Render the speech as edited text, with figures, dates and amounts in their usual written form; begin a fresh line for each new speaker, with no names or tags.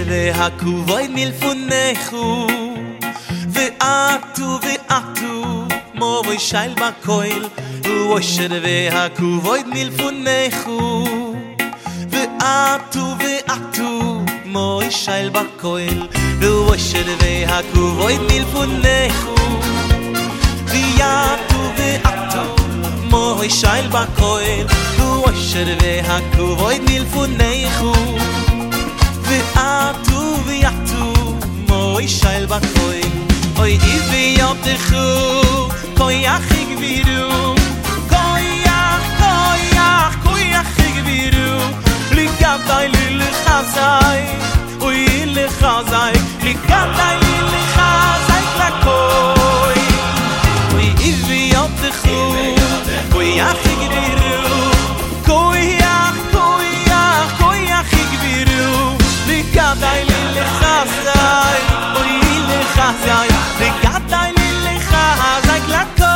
והכובוי מלפונךו ואתו מובוי שייל בקויל ואושר והכובוי מלפונךו ואתו מובוי שייל בקויל ואושר והכובוי מלפונךו ואתו מובוי שייל בקויל ואושר והכובוי מלפונךו ואתו מוי שייל בקויל אוי איבי יותכו כויח יגבירו כויח יגבירו לגבי לי לחזאי אוי לחזאי לגבי לי לחזאי לקוי אוי איבי יותכו כויח יגבירו כויח יגבירו לגבי לי לחזאי אוי לחזאי לגבי לי לחזאי לקוי